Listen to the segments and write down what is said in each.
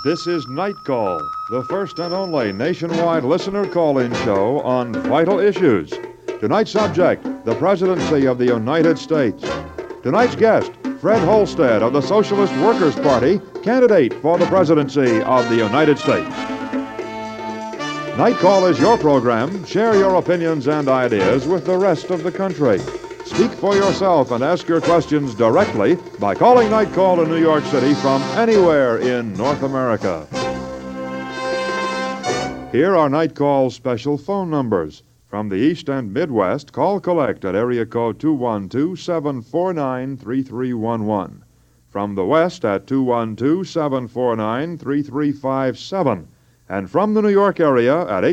This is Night Call, the first and only nationwide listener call-in show on vital issues. Tonight's subject, the presidency of the United States. Tonight's guest, Fred Holstead of the Socialist Workers' Party, candidate for the presidency of the United States. Night Call is your program. Share your opinions and ideas with the rest of the country. Speak for yourself and ask your questions directly by calling Night Call to New York City from anywhere in North America. Here are Night Call's special phone numbers. From the East and Midwest, call collect at area code 212-749-3311. From the West at 212-749-3357. And from the New York area at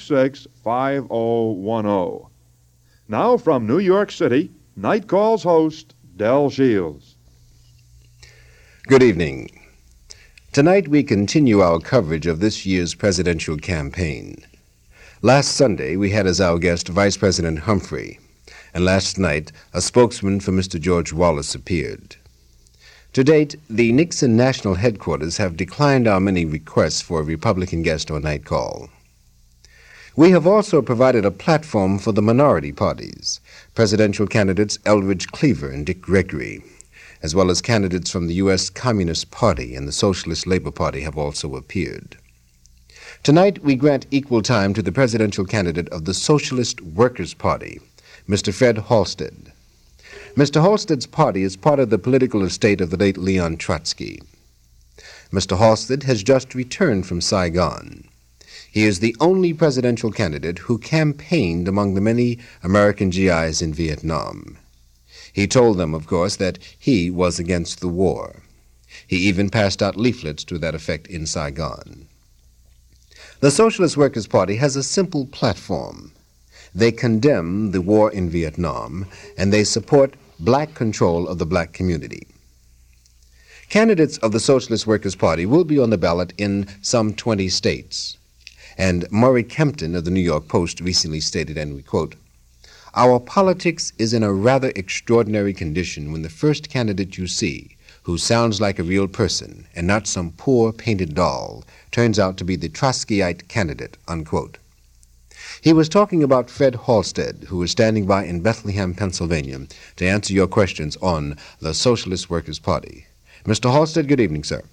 866-5010. Now from New York City, Night Call's host, Del Shields. Good evening. Tonight we continue our coverage of this year's presidential campaign. Last Sunday we had as our guest Vice President Humphrey, and last night a spokesman for Mr. George Wallace appeared. To date, the Nixon National Headquarters have declined our many requests for a Republican guest on Night Call. We have also provided a platform for the minority parties, presidential candidates Eldridge Cleaver and Dick Gregory, as well as candidates from the U.S. Communist Party and the Socialist Labor Party have also appeared. Tonight, we grant equal time to the presidential candidate of the Socialist Workers' Party, Mr. Fred Halstead. Mr. Halstead's party is part of the political estate of the late Leon Trotsky. Mr. Halstead has just returned from Saigon. He is the only presidential candidate who campaigned among the many American GIs in Vietnam. He told them, of course, that he was against the war. He even passed out leaflets to that effect in Saigon. The Socialist Workers' Party has a simple platform. They condemn the war in Vietnam, and they support black control of the black community. Candidates of the Socialist Workers' Party will be on the ballot in some 20 states. And Murray Kempton of the New York Post recently stated, and we quote, "Our politics is in a rather extraordinary condition when the first candidate you see, who sounds like a real person and not some poor painted doll, turns out to be the Trotskyite candidate," unquote. He was talking about Fred Halstead, who is standing by in Bethlehem, Pennsylvania, to answer your questions on the Socialist Workers' Party. Mr. Halstead, good evening, sir.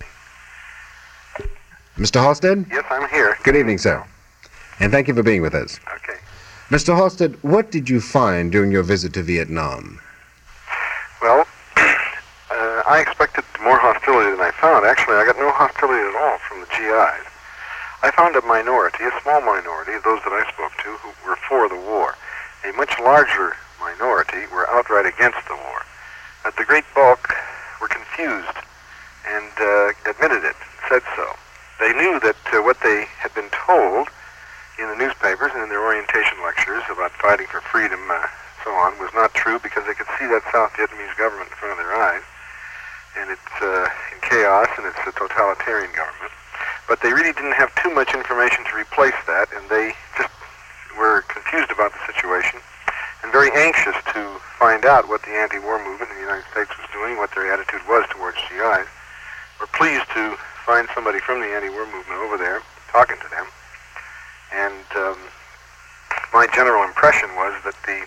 Mr. Halstead? Yes, I'm here. Good evening, sir. And thank you for being with us. Okay. Mr. Halstead, what did you find during your visit to Vietnam? Well, I expected more hostility than I found. Actually, I got no hostility at all from the GIs. I found a minority, a small minority, those that I spoke to, who were for the war. A much larger minority were outright against the war. The great bulk were confused and admitted it, said so. They knew that what they had been told in the newspapers and in their orientation lectures about fighting for freedom, so on, was not true because they could see that South Vietnamese government in front of their eyes, and it's in chaos, and it's a totalitarian government. But they really didn't have too much information to replace that, and they just were confused about the situation and very anxious to find out what the anti-war movement in the United States was doing, what their attitude was towards GIs. We're pleased to find somebody from the anti-war movement over there talking to them. And my general impression was that the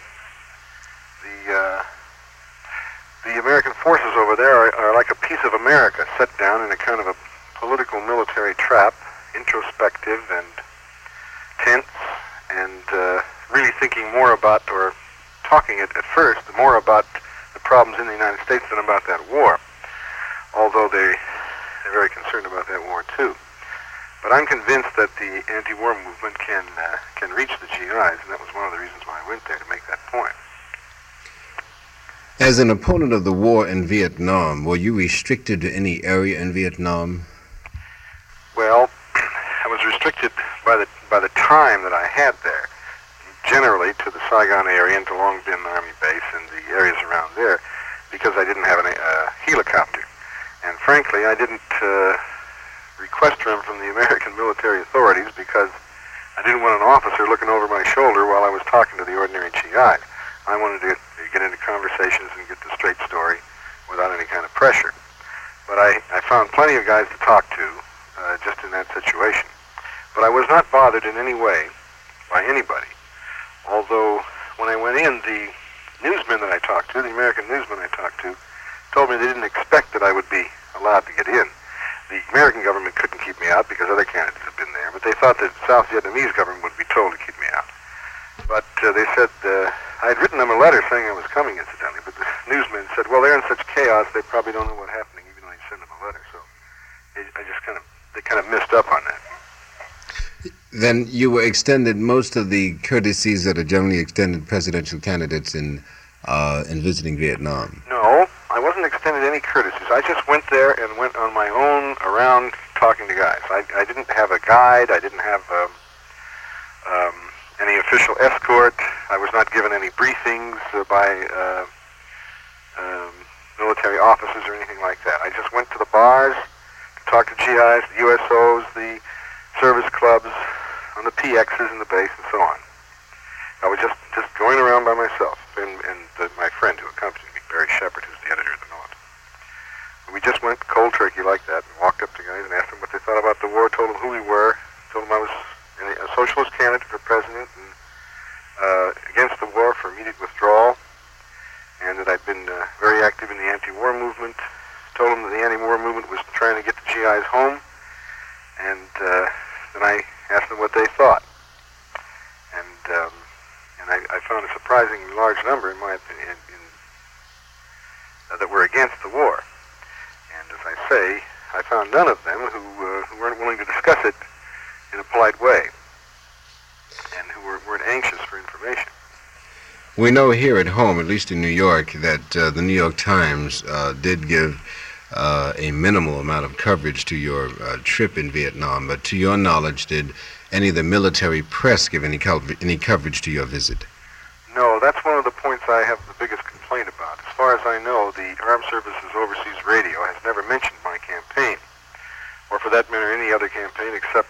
American forces over there are like a piece of America set down in a kind of a political military trap, introspective and tense, and really thinking more about, or talking at first, more about the problems in the United States than about that war. Although they're very concerned about that war too. But I'm convinced that the anti-war movement can reach the GIs, and that was one of the reasons why I went there, to make that point. As an opponent of the war in Vietnam, were you restricted to any area in Vietnam? Well, I was restricted by the time that I had there, generally to the Saigon area and to Long Binh Army Base and the areas around there, because I didn't have a helicopter. And frankly, I didn't request them from the American military authorities because I didn't want an officer looking over my shoulder while I was talking to the ordinary GI. I wanted to get into conversations and get the straight story without any kind of pressure. But I found plenty of guys to talk to just in that situation. But I was not bothered in any way by anybody. Although when I went in, the newsmen that I talked to, the American newsmen I talked to, told me they didn't expect that I would be allowed to get in. The American government couldn't keep me out because other candidates had been there, but they thought the South Vietnamese government would be told to keep me out. But they said, I had written them a letter saying I was coming, incidentally, but the newsmen said, well, they're in such chaos, they probably don't know what's happening, even though you send them a letter. So they kind of missed up on that. Then you were extended most of the courtesies that are generally extended presidential candidates in visiting Vietnam. No, I wasn't extended any courtesies. I just went there and went on my own around talking to guys. I didn't have a guide. I didn't have any official escort. I was not given any briefings by military officers or anything like that. I just went to the bars to talk to GIs, the USOs, the service clubs, on the PXs in the base, and so on. I was just going around by myself, and my friend who accompanied me, Barry Shepard, who's the editor of the North. We just went cold turkey like that, and walked up to guys and asked them what they thought about the war, told them who we were, told them I was a socialist candidate for president, and against the war for immediate withdrawal, and that I'd been very active in the anti-war movement. Told them that the anti-war movement was trying to get the GIs home, and then I asked them what they thought. And I found a surprisingly large number, in my opinion, that were against the war. And as I say, I found none of them who weren't willing to discuss it in a polite way, and who weren't anxious for information. We know here at home, at least in New York, that the New York Times did give a minimal amount of coverage to your trip in Vietnam, but to your knowledge, did any of the military press give any coverage to your visit? No, that's one of the points I have the biggest complaint about. As far as I know, the Armed Services Overseas Radio has never mentioned my campaign, or for that matter any other campaign except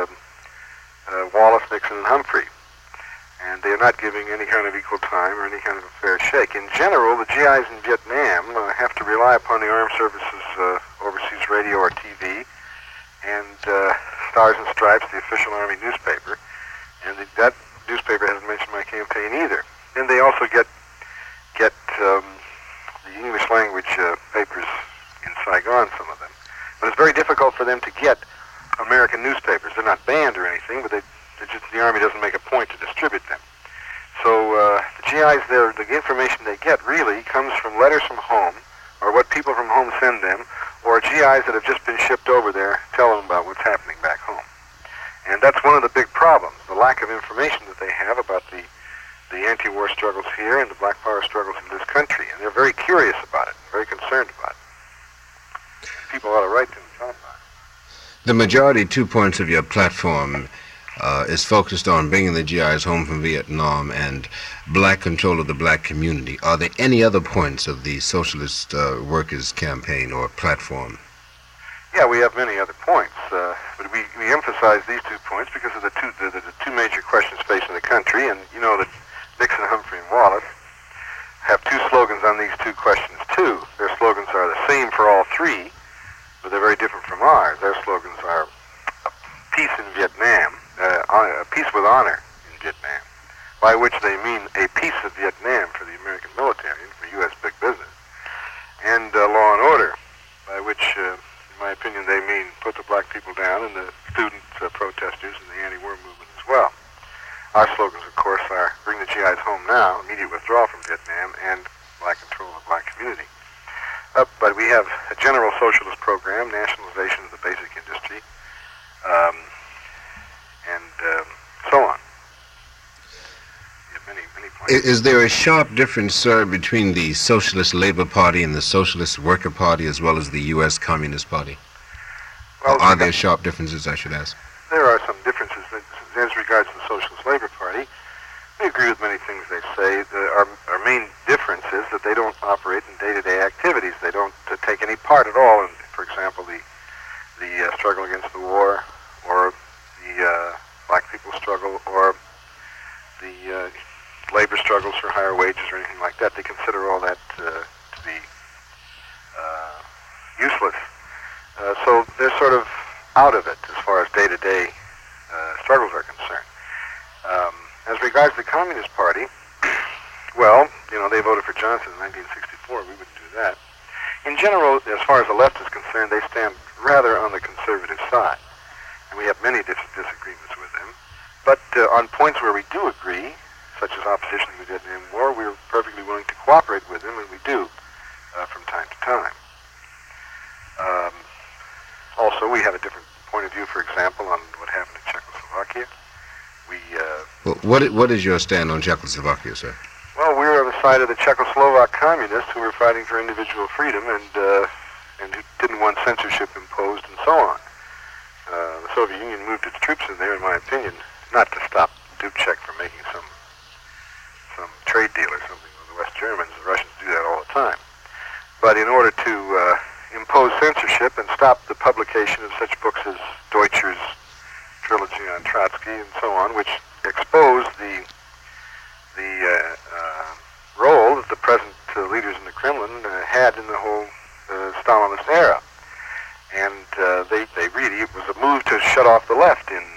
Wallace, Nixon, and Humphrey. And they are not giving any kind of equal time or any kind of a fair shake. In general, the GIs in Vietnam have to rely upon the Armed Services Overseas Radio or TV, and Stars and Stripes, the official Army newspaper, and that newspaper hasn't mentioned my campaign either. And they also get the English language papers in Saigon, some of them. But it's very difficult for them to get American newspapers. They're not banned or anything, but the Army doesn't make a point to distribute them. So the GIs there, the information they get really comes from letters from home, or what people from home send them, or GIs that have just been shipped over there tell them about what's happening back home. And that's one of the big problems, the lack of information that they have about the anti-war struggles here and the black power struggles in this country. And they're very curious about it, very concerned about it. People ought to write them and tell them about it. The majority 2 points of your platform is focused on bringing the GIs home from Vietnam and black control of the black community. Are there any other points of the Socialist Workers' Campaign or platform? Yeah, we have many other points, but we emphasize these 2 points because of the two major questions facing the country, and you know that Nixon, Humphrey, and Wallace have 2 slogans on these 2 questions too. Their slogans are the same for all 3, but they're very different from ours. Their slogans are peace in Vietnam, peace with honor in Vietnam, by which they mean a peace of Vietnam for the American military and for U.S. big business, and law and order, by which, in my opinion, they mean put the black people down and the student protesters and the anti-war movement as well. Our slogans, of course, are bring the GIs home now, immediate withdrawal from Vietnam, and black control of the black community. But we have a general socialist program, nationalization of the basic industry, and so on. We have many points. Is there a sharp difference, sir, between the Socialist Labor Party and the Socialist Worker Party as well as the U.S. Communist Party? Well, are there sharp differences, I should ask? There are some differences. As regards to the Socialist Labor Party, we agree with many things they say. Our main difference is that they don't operate in day-to-day activities. They don't take any part at all in, for example, the struggle against the war, or the black people's struggle, or the labor struggles for higher wages or anything like that. They consider all that to be useless. So they're sort of out of it as far as day-to-day struggles are concerned. As regards the Communist Party, well, they voted for Johnson in 1964. We wouldn't do that. In general, as far as the left is concerned, they stand rather on the conservative side. And we have many disagreements with them. But on points where we do agree, such as opposition to the Vietnam War, we're perfectly willing to cooperate with them, and we do from time to time. Also, we have a different point of view, for example, on what happened in Czechoslovakia. What is your stand on Czechoslovakia, sir? Well, we're on the side of the Czechoslovak communists who were fighting for individual freedom and who didn't want censorship imposed and so on. The Soviet Union moved its troops in there, in my opinion, not to stop Dubček from making some trade deal or something with the West Germans. The Russians do that all the time. But in order to impose censorship and stop the publication of such books as Deutscher's trilogy on Trotsky and so on, which exposed the role that the present leaders in the Kremlin had in the whole Stalinist era. And it was a move to shut off the left in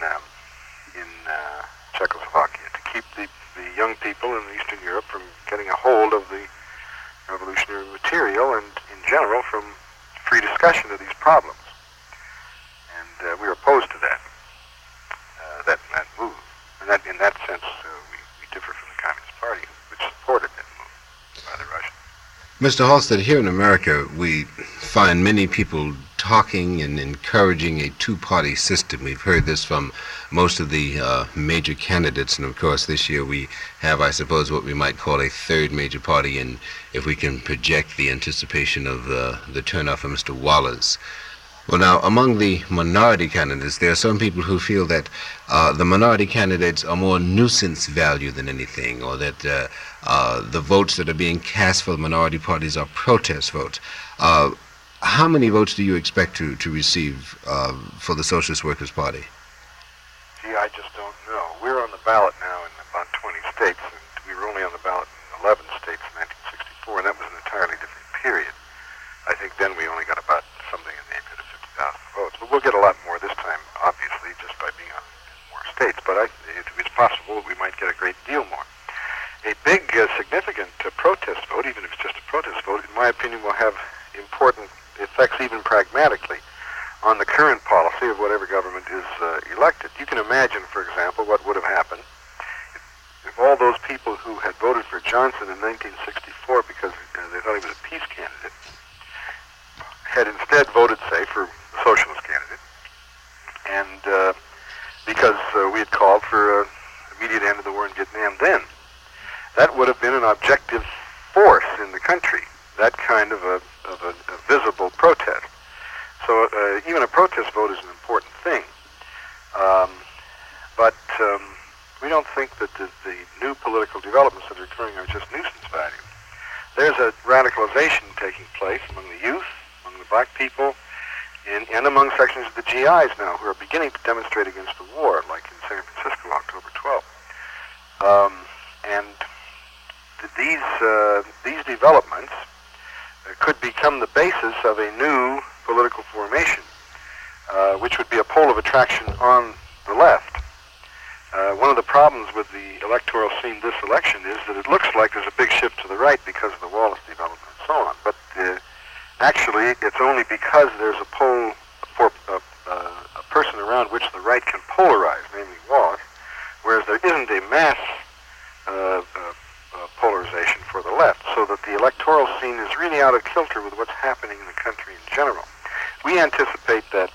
Czechoslovakia, to keep the young people in Eastern Europe from getting a hold of the revolutionary material and, in general, from free discussion of these problems. And we're opposed to that move. And that, in that sense, we differ from the Communist Party, which supported that move by the Russians. Mr. Halstead, here in America, we find many people talking and encouraging a two-party system. We've heard this from most of the major candidates, and of course this year we have, I suppose, what we might call a third major party, and if we can project the anticipation of the turnout for Mr. Wallace. Well, now, among the minority candidates, there are some people who feel that the minority candidates are more nuisance value than anything, or that the votes that are being cast for the minority parties are protest votes. How many votes do you expect to receive for the Socialist Workers' Party? Gee, I just don't know. We're on the ballot now in about 20 states, and we were only on the ballot in 11 states in 1964, and that was an entirely different period. I think then we only got about something in the neighborhood of 50,000 votes. But we'll get a lot more this time, obviously, just by being on more states. But it's possible we might get a great deal more. A big, significant protest vote, even if it's just a protest vote, in my opinion, will have important effects, even pragmatically, on the current policy of whatever government is elected. You can imagine, for example, what would have happened if all those people who had voted for Johnson in 1964 because they thought he was a peace candidate had instead voted, say, for the socialist candidate, and because we had called for an immediate end of the war in Vietnam then. That would have been an objective force in the country, that kind of a visible protest. So even a protest vote is an important thing. But we don't think that the new political developments that are occurring are just nuisance value. There's a radicalization taking place among the youth, among the black people, and among sections of the GIs now who are beginning to demonstrate against the war, like in San Francisco, October 12th. And these developments could become the basis of a new political formation, which would be a pole of attraction on the left. One of the problems with the electoral scene this election is that it looks like there's a big shift to the right because of the Wallace development and so on. But actually, it's only because there's a pole for a person around which the right can polarize, namely Wallace, whereas there isn't a mass polarization for the left, so that the electoral scene is really out of kilter with what's happening in the country in general. We anticipate that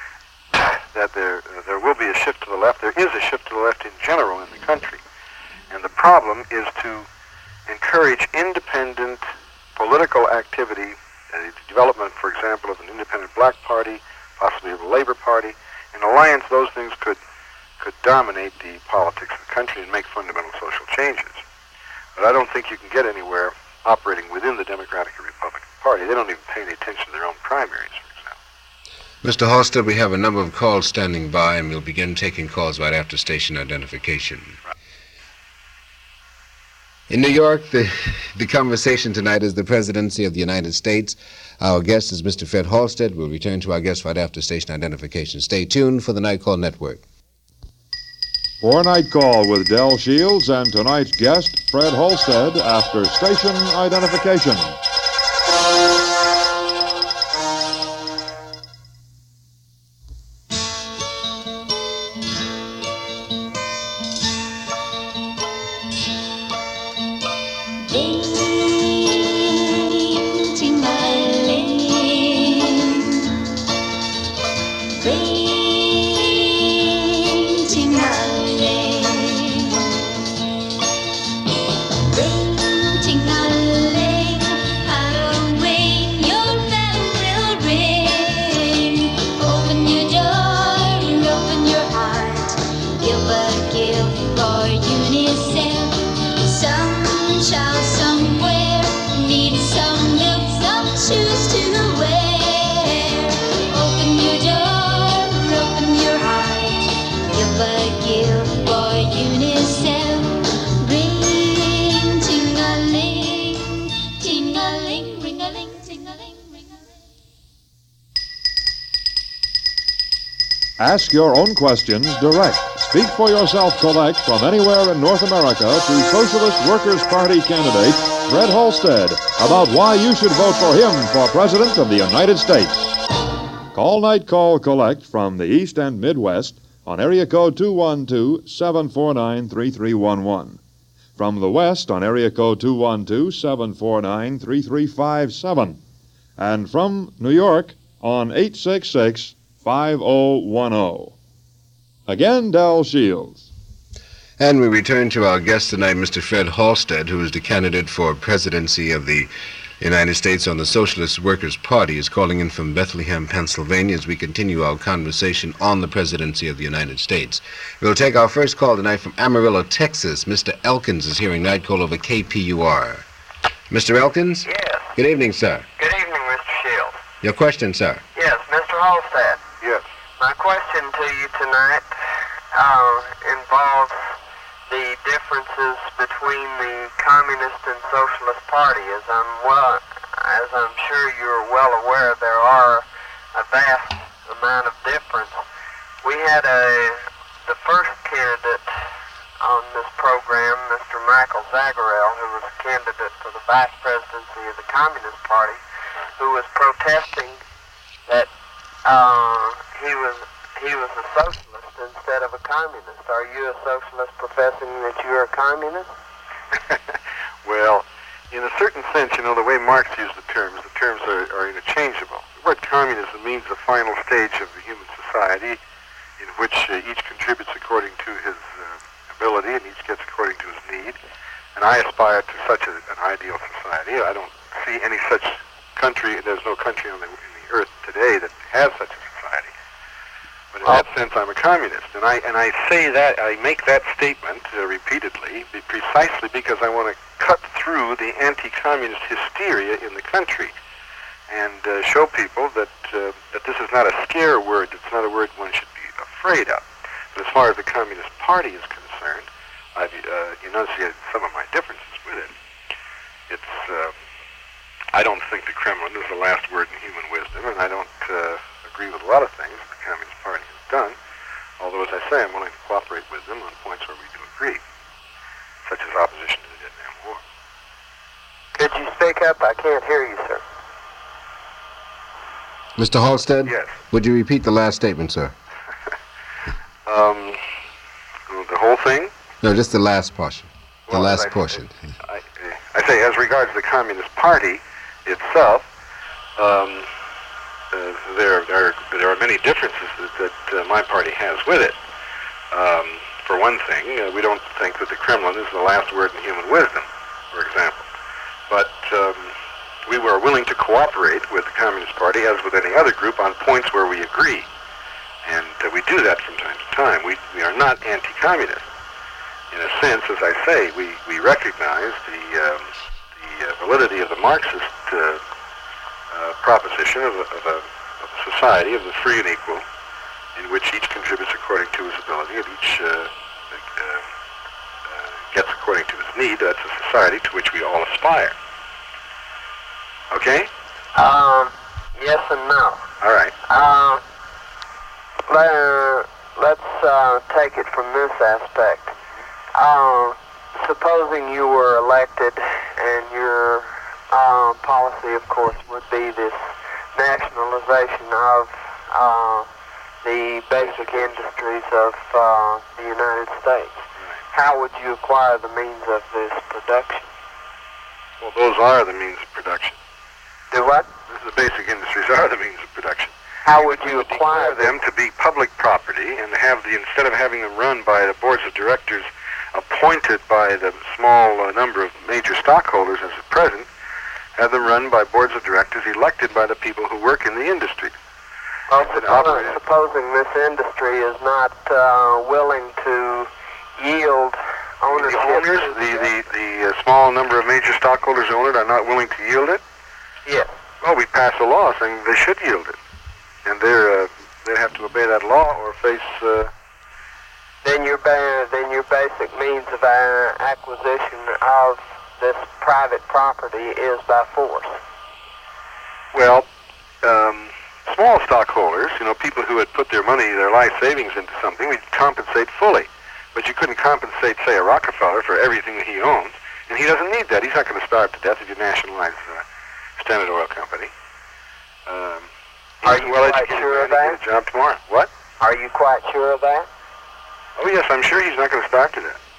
there will be a shift to the left. There is a shift to the left in general in the country, and the problem is to encourage independent political activity, the development, for example, of an independent black party, possibly of a labor party. In alliance, those things could dominate the politics of the country and make fundamental social changes. But I don't think you can get anywhere operating within the Democratic or Republican Party. They don't even pay any attention to their own primaries, for example. Mr. Halstead, we have a number of calls standing by, and we'll begin taking calls right after station identification. In New York, the conversation tonight is the presidency of the United States. Our guest is Mr. Fred Halstead. We'll return to our guest right after station identification. Stay tuned for the Night Call Network. For Night Call with Del Shields and tonight's guest, Fred Halstead, after station identification. Ask your own questions direct. Speak for yourself collect from anywhere in North America to Socialist Workers' Party candidate Fred Halstead about why you should vote for him for President of the United States. Call Night Call Collect from the East and Midwest on area code 212-749-3311. From the West on area code 212-749-3357. And from New York on 866-5010. Again, Del Shields. And we return to our guest tonight, Mr. Fred Halstead, who is the candidate for presidency of the United States on the Socialist Workers' Party, is calling in from Bethlehem, Pennsylvania, as we continue our conversation on the presidency of the United States. We'll take our first call tonight from Amarillo, Texas. Mr. Elkins is hearing Night Call over KPUR. Mr. Elkins? Yes. Good evening, sir. Good evening, Mr. Shields. Your question, sir. Yes, Mr. Halstead. Yes. My question to you tonight involves the differences between the Communist and Socialist Party. As I'm sure you're well aware, there are a vast amount of difference. We had the first candidate on this program, Mr. Michael Zagarel, who was a candidate for the vice presidency of the Communist Party, who was protesting that he was a socialist instead of a communist. Are you a socialist professing that you're a communist? Well, in a certain sense, the way Marx used the terms are interchangeable. The word communism means the final stage of the human society in which each contributes according to his ability and each gets according to his need. And I aspire to such an ideal society. I don't see any such country. There's no country in the earth today that has such a society. But in that sense, I'm a communist, and I say that, I make that statement repeatedly, precisely because I want to cut through the anti-communist hysteria in the country, and show people that this is not a scare word. It's not a word one should be afraid of. But as far as the Communist Party is concerned, I've enunciated some of my differences with it. I don't think the Kremlin is the last word in human wisdom, and I don't agree with a lot of things the Communist Party has done, although, as I say, I'm willing to cooperate with them on points where we do agree, such as opposition to the Vietnam War. Could you speak up? I can't hear you, sir. Mr. Halstead? Yes. Would you repeat the last statement, sir? The whole thing? No, just the last portion. Well, The last portion. I say, as regards the Communist Party itself, there are many differences that my party has with it. For one thing, we don't think that the Kremlin is the last word in human wisdom, for example. But we were willing to cooperate with the Communist Party, as with any other group, on points where we agree. And we do that from time to time. We are not anti-communist. In a sense, as I say, we recognize the validity of the Marxist proposition of a society of the free and equal, in which each contributes according to his ability, and each gets according to his need, that's a society to which we all aspire. Okay? Yes and no. All right. Let's take it from this aspect. Supposing you were elected and your policy, of course, would be this nationalization of the basic industries of the United States. How would you acquire the means of this production? Well, those are the means of production. Do what? The basic industries are the means of production. How would you acquire them to be public property and have instead of having them run by the boards of directors appointed by the small number of major stockholders as at present, have them run by boards of directors elected by the people who work in the industry. Well, supposing this industry is not willing to yield ownership. The owners, the small number of major stockholders who own it are not willing to yield it? Yes. Well, we pass a law saying they should yield it. And they have to obey that law or face... Then your basic means of acquisition of this private property is by force. Well, small stockholders, people who had put their money, their life savings into something, we'd compensate fully. But you couldn't compensate, say, a Rockefeller for everything that he owns. And he doesn't need that. He's not going to starve to death if you nationalize Standard Oil Company. Are you quite sure of that? Get a job tomorrow. What? Are you quite sure of that? Oh, yes, I'm sure he's not going to starve to death.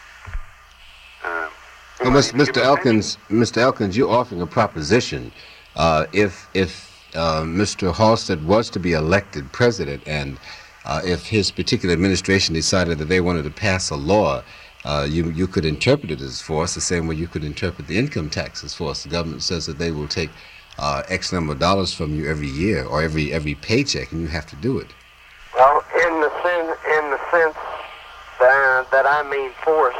Well, Mr. Elkins, you're offering a proposition. If Mr. Halstead was to be elected president, and if his particular administration decided that they wanted to pass a law, you could interpret it as force the same way you could interpret the income tax as force. The government says that they will take X number of dollars from you every year or every paycheck, and you have to do it. Well, in the sense that I mean force,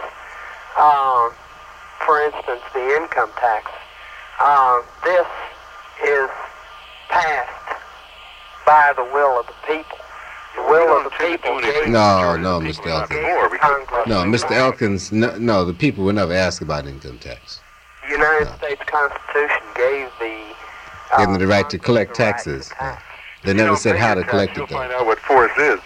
for instance, the income tax, this is passed by the will of the people. The will of the people gave... No, Mr. Elkins. No, Mr. Elkins, no, the people were never asked about income tax. The United States Constitution gave them the right to collect taxes. They never said how to collect it, though. You'll find out what force is.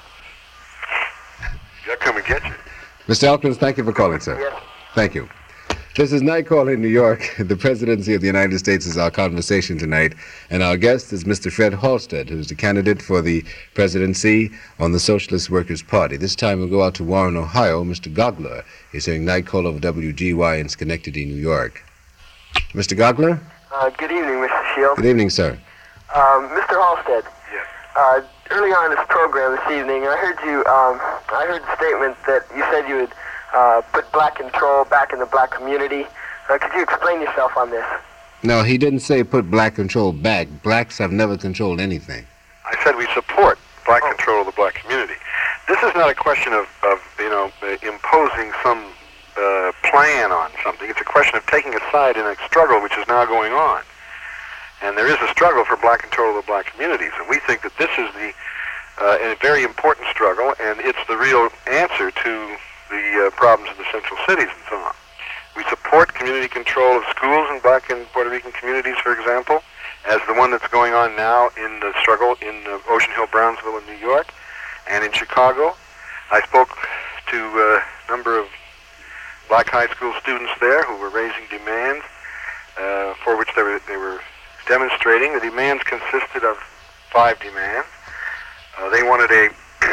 They'll come and get you. Mr. Elkins, thank you for calling, sir. Yes. Thank you. This is Night Call in New York. The presidency of the United States is our conversation tonight, and our guest is Mr. Fred Halstead, who's the candidate for the presidency on the Socialist Workers' Party. This time we'll go out to Warren, Ohio. Mr. Gogler is hearing Night Call over WGY in Schenectady, New York. Mr. Gogler? Good evening, Mr. Shields. Good evening, sir. Mr. Halstead. Yes. Early on in this program this evening, I heard the statement that you said you would put black control back in the black community. Could you explain yourself on this? No, he didn't say put black control back. Blacks have never controlled anything. I said we support black control of the black community. This is not a question of imposing some plan on something. It's a question of taking a side in a struggle which is now going on. And there is a struggle for black control of the black communities, and we think that this is a very important struggle, and it's the real answer to the problems of the central cities and so on. We support community control of schools in black and Puerto Rican communities, for example, as the one that's going on now in the struggle in Ocean Hill, Brownsville, in New York, and in Chicago. I spoke to a number of black high school students there who were raising demands for which they were demonstrating. The demands consisted of 5 demands. They wanted a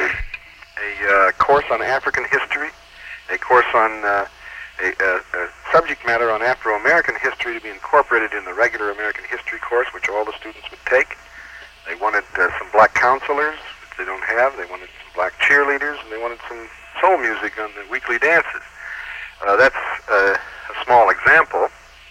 course on African history, a course on a subject matter on Afro-American history to be incorporated in the regular American history course, which all the students would take. They wanted some black counselors, which they don't have. They wanted some black cheerleaders, and they wanted some soul music on the weekly dances. That's a small example.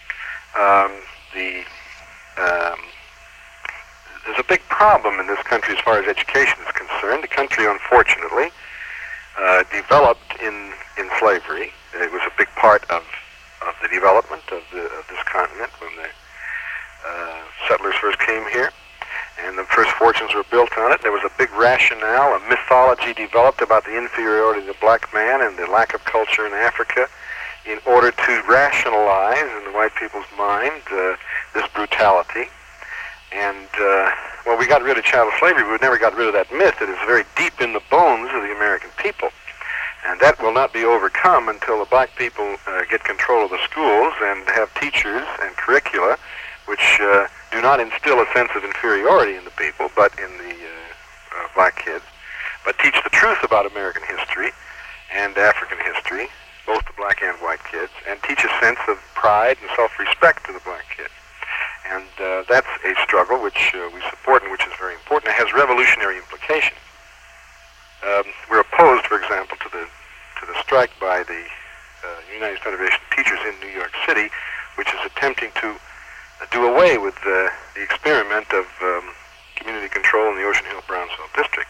There's a big problem in this country as far as education is concerned. The country, unfortunately, developed in slavery. It was a big part of the development of this continent when the settlers first came here, and the first fortunes were built on it. There was a big rationale, a mythology developed about the inferiority of the black man and the lack of culture in Africa in order to rationalize in the white people's mind this brutality. And, well, we got rid of chattel slavery, but we never got rid of that myth that is very deep in the bones of the American people. And that will not be overcome until the black people get control of the schools and have teachers and curricula which do not instill a sense of inferiority in the people, but in the black kids, but teach the truth about American history and African history, both the black and white kids, and teach a sense of pride and self-respect to the black kids. And that's a struggle which we support and which is very important. It has revolutionary implications. We're opposed, for example, to the strike by the United Federation of Teachers in New York City, which is attempting to do away with the experiment of community control in the Ocean Hill-Brownsville district.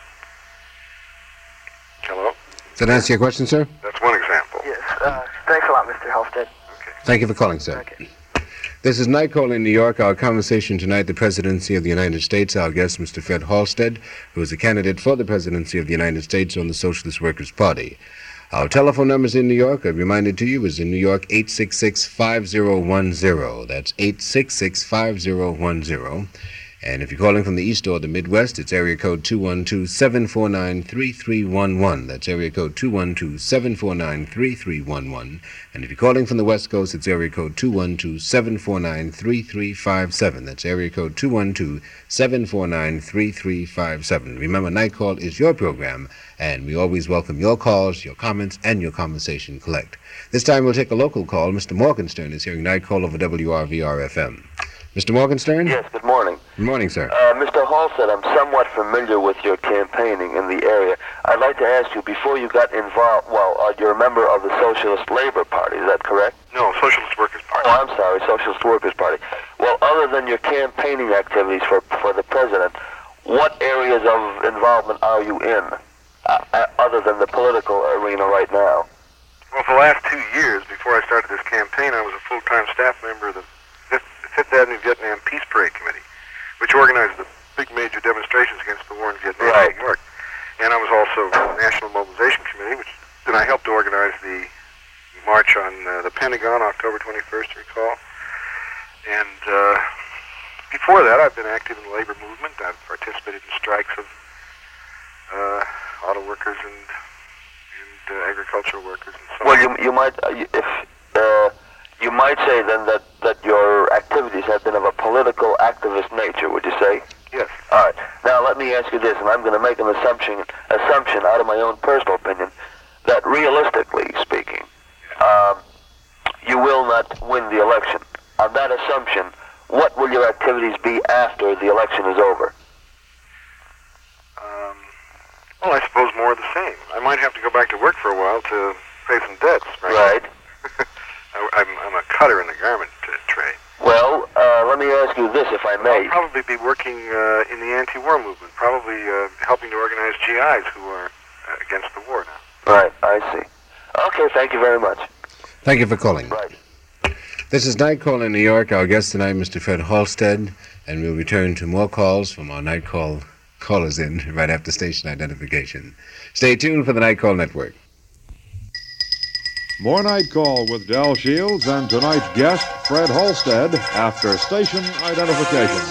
Hello? Does that answer your question, sir? That's one example. Yes. Thanks a lot, Mr. Halstead. Okay. Thank you for calling, sir. Okay. This is Night Call in New York. Our conversation tonight, the presidency of the United States. Our guest, Mr. Fred Halstead, who is a candidate for the presidency of the United States on the Socialist Workers' Party. Our telephone numbers in New York, I've reminded to you, is in New York, 866-5010. That's 866-5010. And if you're calling from the East or the Midwest, it's area code 212-749-3311. That's area code 212-749-3311. And if you're calling from the West Coast, it's area code 212-749-3357. That's area code 212-749-3357. Remember, Night Call is your program, and we always welcome your calls, your comments, and your conversation collect. This time we'll take a local call. Mr. Morgenstern is hearing Night Call over WRVR-FM. Mr. Morgenstern? Yes, good morning. Good morning, sir. Mr. Halstead, I'm somewhat familiar with your campaigning in the area. I'd like to ask you, before you got involved, you're a member of the Socialist Labor Party, is that correct? No, Socialist Workers' Party. Oh, I'm sorry, Socialist Workers' Party. Well, other than your campaigning activities for the president, what areas of involvement are you in, other than the political arena right now? Well, for the last 2 years, before I started this campaign, I was a full-time staff member of the Fifth Avenue Vietnam Peace Parade Committee, which organized the big major demonstrations against the war in Vietnam in New York. And I was also National Mobilization Committee, then I helped organize the march on the Pentagon, October 21st, recall. And before that, I've been active in the labor movement. I've participated in strikes of auto workers and agricultural workers and so on. Well, you might say then that your activities have been of a political activist nature, would you say? Yes. All right. Now let me ask you this, and I'm going to make an assumption out of my own personal opinion, that realistically speaking, you will not win the election. On that assumption, what will your activities be after the election is over? Well, I suppose more of the same. I might have to go back to work for a while to pay some debts. Right. I'm a cutter in the garment trade. Well, let me ask you this, if I may. I'll probably be working in the anti-war movement, probably helping to organize GIs who are against the war now. Right, I see. Okay, thank you very much. Thank you for calling. Right. This is Night Call in New York. Our guest tonight, Mr. Fred Halstead, and we'll return to more calls from our Night Call callers in right after station identification. Stay tuned for the Night Call Network. More Night Call with Del Shields and tonight's guest, Fred Halstead, after station identification.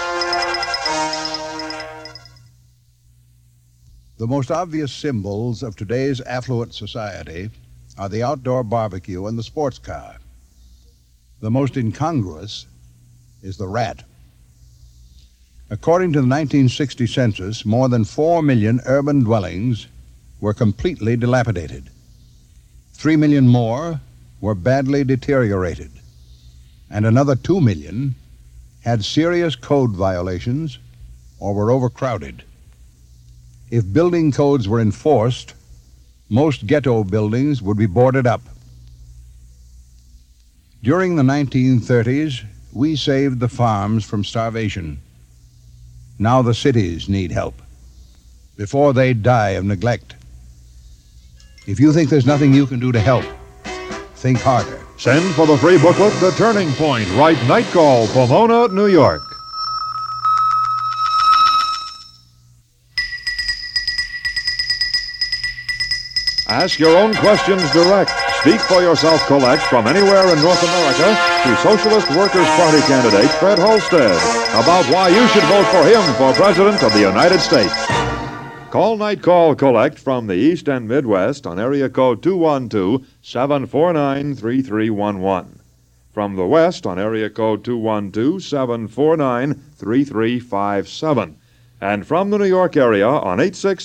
The most obvious symbols of today's affluent society are the outdoor barbecue and the sports car. The most incongruous is the rat. According to the 1960 census, more than 4 million urban dwellings were completely dilapidated. 3 million more were badly deteriorated, and another 2 million had serious code violations or were overcrowded. If building codes were enforced, most ghetto buildings would be boarded up. During the 1930s, we saved the farms from starvation. Now the cities need help before they die of neglect. If you think there's nothing you can do to help, think harder. Send for the free booklet, The Turning Point. Write Night Call, Pomona, New York. Ask your own questions direct. Speak for yourself collect from anywhere in North America to Socialist Workers' Party candidate Fred Halstead about why you should vote for him for President of the United States. Call Night Call Collect from the East and Midwest on area code 212-749-3311. From the West on area code 212-749-3357. And from the New York area on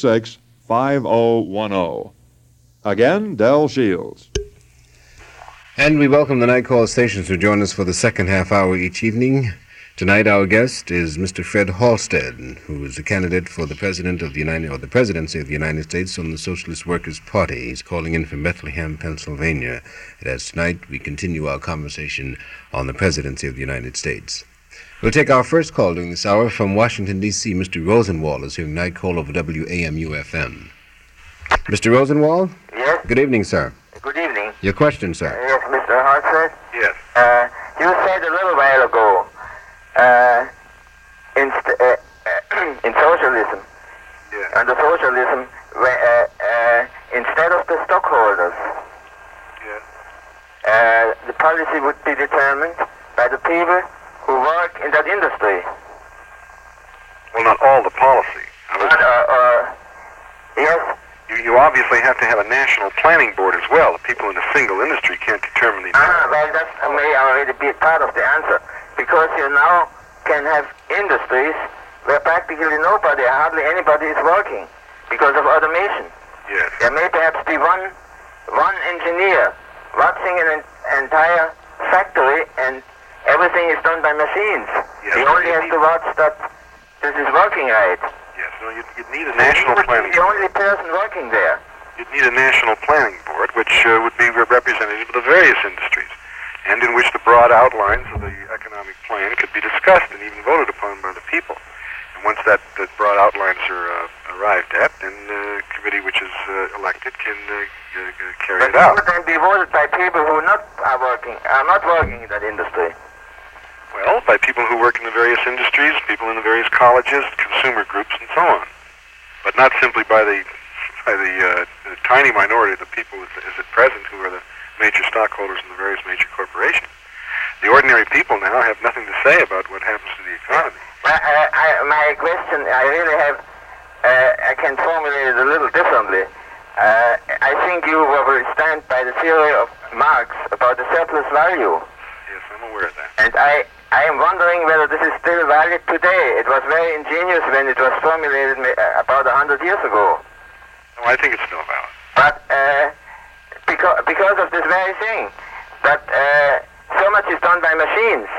866-5010. Again, Del Shields. And we welcome the Night Call stations to join us for the second half hour each evening. Tonight our guest is Mr. Fred Halstead, who is a candidate for the President of the the Presidency of the United States from the Socialist Workers' Party. He's calling in from Bethlehem, Pennsylvania. And as tonight we continue our conversation on the Presidency of the United States. We'll take our first call during this hour from Washington, D.C. Mr. Rosenwald is hearing Night Call over WAMU-FM. Mr. Rosenwald? Yes? Good evening, sir. Good evening. Your question, sir. Yes, Mr. Halstead? Yes. You said a little while ago, in socialism, under socialism, instead of the stockholders, the policy would be determined by the people who work in that industry. Well, not all the policy. Yes? You obviously have to have a national planning board as well. The people in a single industry can't determine the... Well, that may already be part of the answer. Because you now can have industries where practically nobody, hardly anybody is working because of automation. Yes. There may perhaps be one engineer watching an entire factory and everything is done by machines. Yes. He only has to watch that this is working right. Yes, no, you'd need a national planning He would be the only person working there. You'd need a national planning board, which would be representative of the various industries, and in which the broad outlines of the economic plan could be discussed and even voted upon by the people. And once that broad outlines are arrived at, then the committee which is elected can carry it out. But it would then be voted by people who are not working in that industry. Well, by people who work in the various industries, people in the various colleges, consumer groups, and so on. But not simply by the tiny minority of the people as at present who are the major stockholders in the various major corporations. The ordinary people now have nothing to say about what happens to the economy. My question, I really have, I can formulate it a little differently. I think you will stand by the theory of Marx about the surplus value. Yes, I'm aware of that. And I am wondering whether this is still valid today. It was very ingenious when it was formulated about 100 years ago. No, I think it's still valid. But because of this very thing, that so much is done by machines.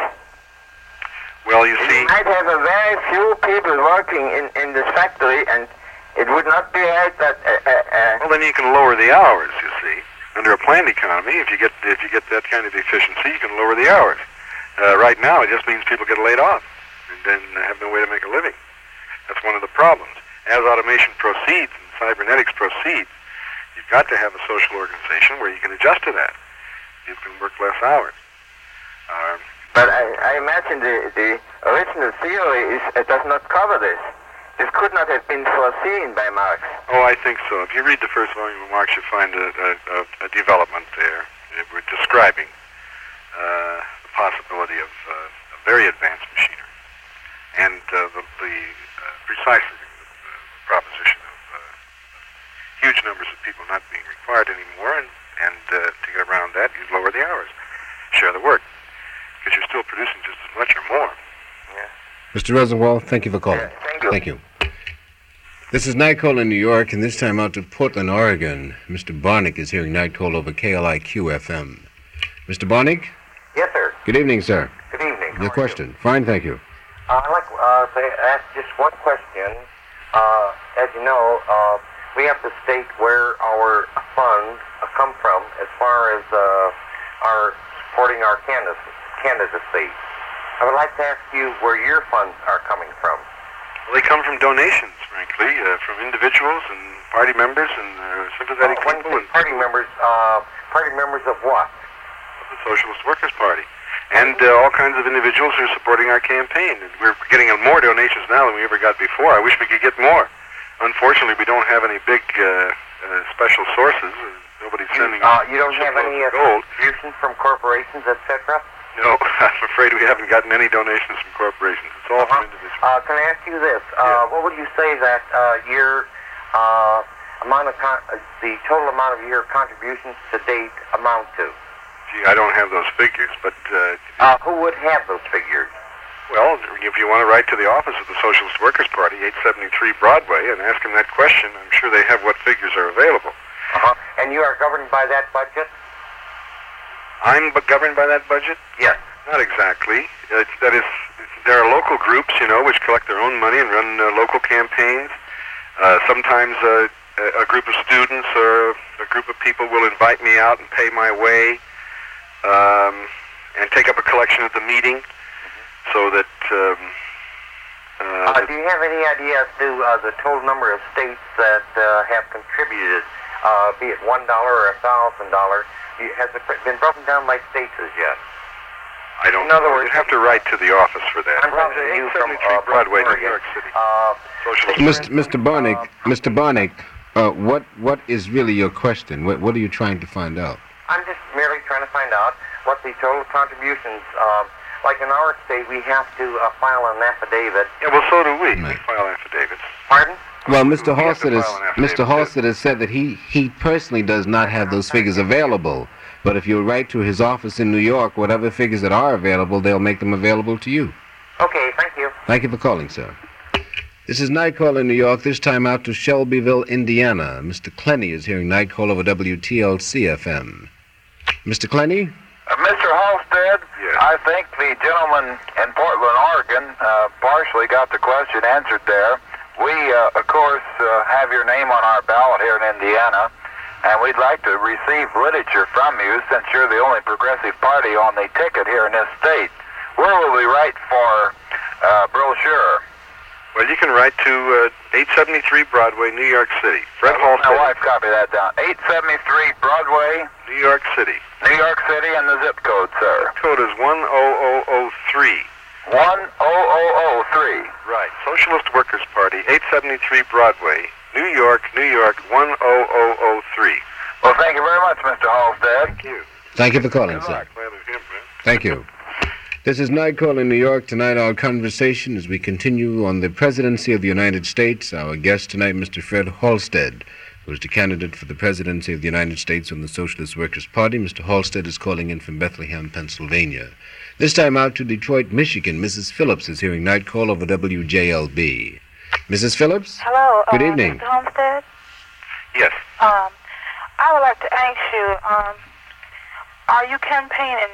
Well, you see... You might have a very few people working in this factory, and it would not be right that... Well, then you can lower the hours, you see. Under a planned economy, if you get that kind of efficiency, you can lower the hours. Right now, it just means people get laid off and then have no way to make a living. That's one of the problems. As automation proceeds and cybernetics proceeds, you've got to have a social organization where you can adjust to that. You can work less hours. But I imagine the original theory does not cover this. This could not have been foreseen by Marx. Oh, I think so. If you read the first volume of Marx, you'll find a development there. We're describing the possibility of very advanced machinery and precisely the proposition of huge numbers of people not being required anymore, and to get around that, you lower the hours, share the work, because you're still producing just as much or more. Yeah. Mr. Rosenwald, thank you for calling. Yeah, thank you. Thank you. This is Night Call in New York, and this time out to Portland, Oregon. Mr. Barnick is hearing Night Call over KLIQ-FM. Mr. Barnick? Yes, sir. Good evening, sir. Good evening. Your question. Fine, thank you. I'd like to ask just one question. As you know, we have to state where our funds come from as far as our supporting our candidacy. I would like to ask you where your funds are coming from. Well, they come from donations, frankly, from individuals and party members and sympathetic people. And party members of what? Of the Socialist Workers' Party. And all kinds of individuals who are supporting our campaign. And we're getting more donations now than we ever got before. I wish we could get more. Unfortunately, we don't have any big special sources. Nobody's sending You don't have any gold. contributions from corporations, etc.? No, I'm afraid we haven't gotten any donations from corporations. It's all from individuals. Can I ask you this? What would you say that your the total amount of your contributions to date amount to? Gee, I don't have those figures, but... who would have those figures? Well, if you want to write to the office of the Socialist Workers' Party, 873 Broadway, and ask them that question, I'm sure they have what figures are available. And you are governed by that budget? I'm governed by that budget? Yes. Not exactly. There are local groups, which collect their own money and run local campaigns. Sometimes a group of students or a group of people will invite me out and pay my way and take up a collection at the meeting so that... do you have any idea as to the total number of states that have contributed, be it $1 or $1,000? Has it been broken down by states as yet? I don't know. You'd have to write to the office for that. I'm talking to you from Broadway, New York City. Mr. Barnick, what is really your question? What are you trying to find out? I'm just merely trying to find out what the total contributions, like in our state, we have to file an affidavit. Yeah, well, so do we. We file affidavits. Pardon? Well, Mr. Halstead has said that he personally does not have those figures available. But if you write to his office in New York, whatever figures that are available, they'll make them available to you. Okay, thank you. Thank you for calling, sir. This is Night Call in New York, this time out to Shelbyville, Indiana. Mr. Clenny is hearing Night Call over WTLC-FM. Mr. Clenny? Mr. Halstead, yes. I think the gentleman in Portland, Oregon, partially got the question answered there. We, of course, have your name on our ballot here in Indiana, and we'd like to receive literature from you since you're the only progressive party on the ticket here in this state. Where will we write for brochure? Well, you can write to 873 Broadway, New York City. Fred Halstead. My wife, copy that down. 873 Broadway, New York City. New York City, and the zip code, sir. The code is 10003. 10003. Right. Socialist Workers' Party, 873 Broadway, New York, 10003. Well, thank you very much, Mr. Halstead. Thank you. Thank you for calling, sir. Glad to hear, man. Thank you. This is Night Call in New York. Tonight our conversation as we continue on the presidency of the United States. Our guest tonight, Mr. Fred Halstead, who is the candidate for the presidency of the United States on the Socialist Workers' Party. Mr. Halstead is calling in from Bethlehem, Pennsylvania. This time out to Detroit, Michigan. Mrs. Phillips is hearing Night Call over WJLB. Mrs. Phillips? Hello. Good evening. Mr. Homestead? Yes. I would like to ask you, are you campaigning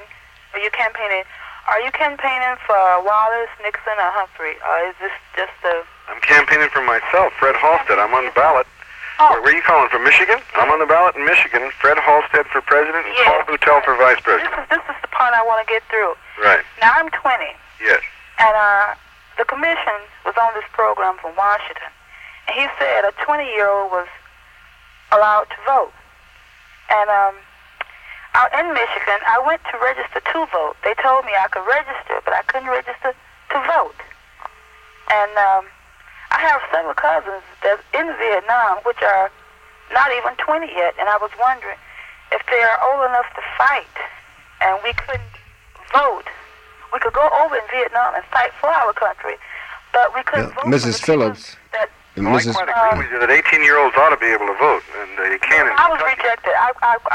for Wallace, Nixon, or Humphrey? Or is this just a... I'm campaigning for myself, Fred Halstead. I'm on the ballot. Oh. Where are you calling from, Michigan? I'm on the ballot in Michigan. Fred Halstead for president and Paul Boutel for vice president. This is the part I want to get through. Right. Now, I'm 20. Yes. And the commission was on this program from Washington. And he said a 20-year-old was allowed to vote. And out in Michigan, I went to register to vote. They told me I could register, but I couldn't register to vote. And I have several cousins that's in Vietnam, which are not even 20 yet. And I was wondering if they are old enough to fight and we couldn't vote. We could go over in Vietnam and fight for our country, but we couldn't vote. Mrs. Phillips. I quite agree with you that 18-year-olds ought to be able to vote, and they can. I was rejected. I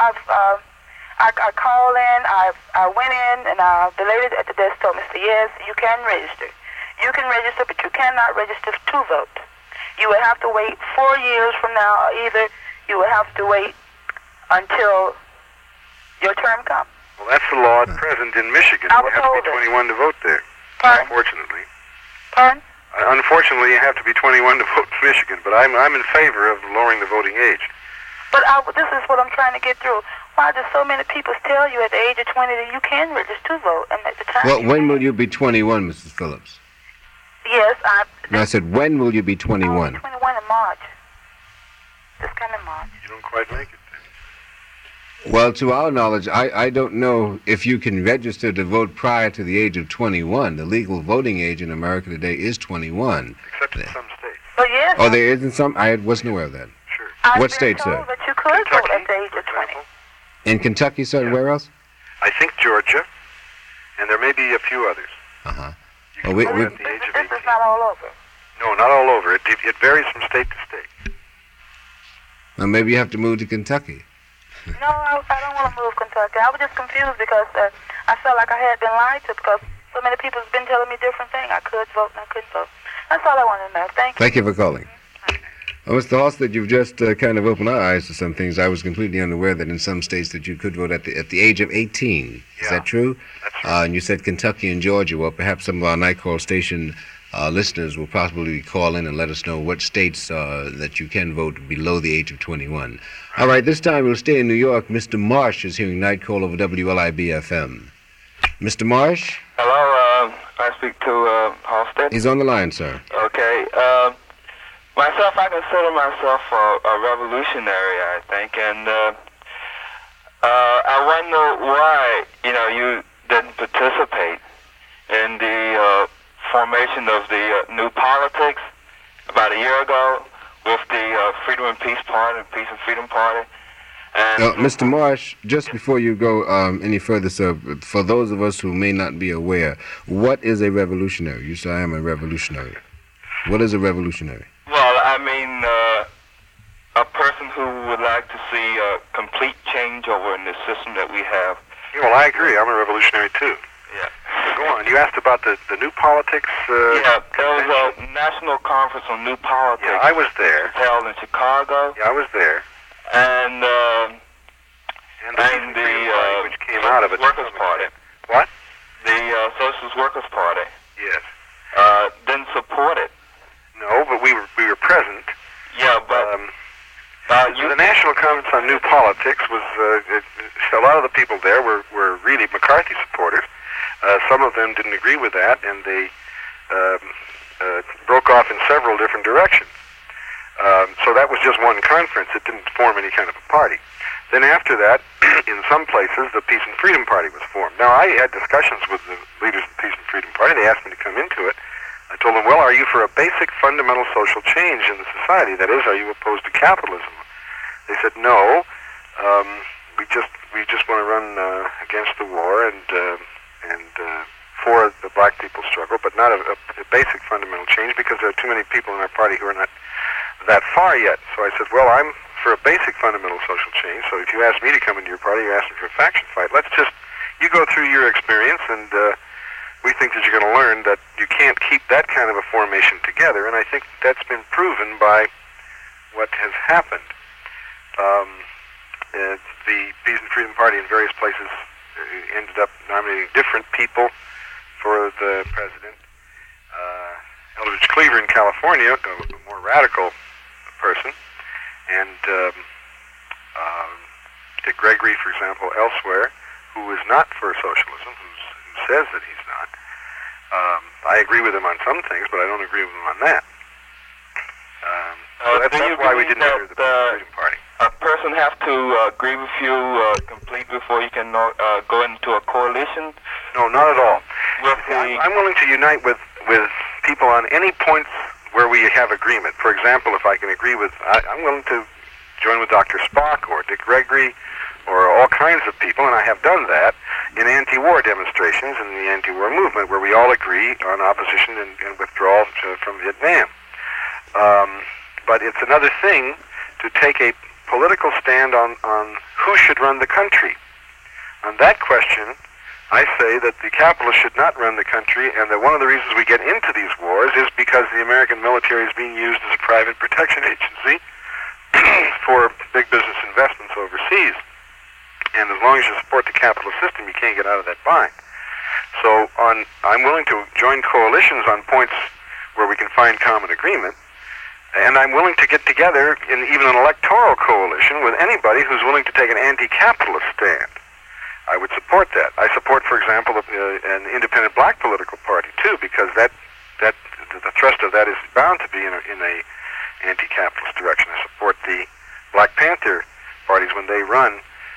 called in, I went in, and the lady at the desk told me, yes, you can register. You can register, but you cannot register to vote. You will have to wait 4 years from now, or either you will have to wait until your term comes. Well, that's the law at present in Michigan. You have to be 21 to vote there. Pardon? Unfortunately. Pardon? Unfortunately, you have to be 21 to vote in Michigan, but I'm in favor of lowering the voting age. But this is what I'm trying to get through. Why do so many people tell you at the age of 20 that you can register to vote, and at the time... Well, when will you be 21, Mrs. Phillips? Yes, I said, when will you be 21? I'll be 21 in March. This coming March. You don't quite make it. Well, to our knowledge, I don't know if you can register to vote prior to the age of 21. The legal voting age in America today is 21. Except in some states. Well, yes. Oh, there is in some? I wasn't aware of that. Sure. What state, sir? That you could vote at the age of 20. In Kentucky, sir, and where else? I think Georgia, and there may be a few others. Uh-huh. You can vote at the age of 18. This is not all over. No, not all over. It varies from state to state. Well, maybe you have to move to Kentucky. No, I don't want to move Kentucky. I was just confused because I felt like I had been lied to because so many people have been telling me different things. I could vote and I couldn't vote. That's all I wanted to know. Thank you. Thank you for calling. Well, Mr. Halstead, you've just kind of opened our eyes to some things. I was completely unaware that in some states that you could vote at the age of 18. Is that true? That's right. And you said Kentucky and Georgia. Well, perhaps some of our Night Call station listeners will possibly call in and let us know what states that you can vote below the age of 21. Right. All right, this time we'll stay in New York. Mr. Marsh is hearing Night Call over WLIB-FM. Mr. Marsh? Hello, I speak to Halstead? He's on the line, sir. Okay, myself, I consider myself a revolutionary, I think, and I wonder why, you didn't participate in the formation of the New Politics about a year ago with the Freedom and Peace Party, Peace and Freedom Party. And Mr. Marsh, just before you go any further, sir, for those of us who may not be aware, what is a revolutionary? You say I am a revolutionary. What is a revolutionary? Well, I mean, a person who would like to see a complete changeover in the system that we have. Yeah, well, I agree. I'm a revolutionary, too. Yeah. Go on. You asked about the New Politics. Yeah, there was a national conference on New Politics. Yeah, I was there. Held in Chicago. Yeah, I was there. And the which came out of it. Workers' Party. What? The Socialist Workers' Party. Yes. Didn't support it. No, but we were present. Yeah, but the National Conference on New Politics was a lot of the people there were really McCarthy supporters. Some of them didn't agree with that, and they broke off in several different directions. So that was just one conference. It didn't form any kind of a party. Then after that, in some places, the Peace and Freedom Party was formed. Now, I had discussions with the leaders of the Peace and Freedom Party. They asked me to come into it. I told them, well, are you for a basic fundamental social change in the society? That is, are you opposed to capitalism? They said, no. We just want to run against the war and for the black people's struggle, but not a basic fundamental change because there are too many people in our party who are not that far yet. So I said, well, I'm for a basic fundamental social change, so if you ask me to come into your party, you're asking for a faction fight. You go through your experience, and we think that you're going to learn that you can't keep that kind of a formation together, and I think that's been proven by what has happened. The Peace and Freedom Party in various places ended up nominating different people for the president. Eldridge Cleaver in California, a more radical person, and Dick Gregory, for example, elsewhere, who is not for socialism, who says that he's not. I agree with him on some things, but I don't agree with him on that. So that's why we didn't enter the Freedom Party. A person have to agree with you complete before you can go into a coalition? No, not at all. I'm willing to unite with people on any points where we have agreement. For example, if I can agree with, I'm willing to join with Dr. Spock or Dick Gregory or all kinds of people, and I have done that in anti-war demonstrations in the anti-war movement where we all agree on opposition and withdrawal from Vietnam. But it's another thing to take a political stand on who should run the country. On that question, I say that the capitalists should not run the country, and that one of the reasons we get into these wars is because the American military is being used as a private protection agency for big business investments overseas. And as long as you support the capitalist system, you can't get out of that bind. So I'm willing to join coalitions on points where we can find common agreement, and I'm willing to get together in even an electoral coalition with anybody who's willing to take an anti-capitalist stand. I would support that. I support, for example, an independent black political party too, because the thrust of that is bound to be in a anti-capitalist direction. I support the Black Panther parties when they run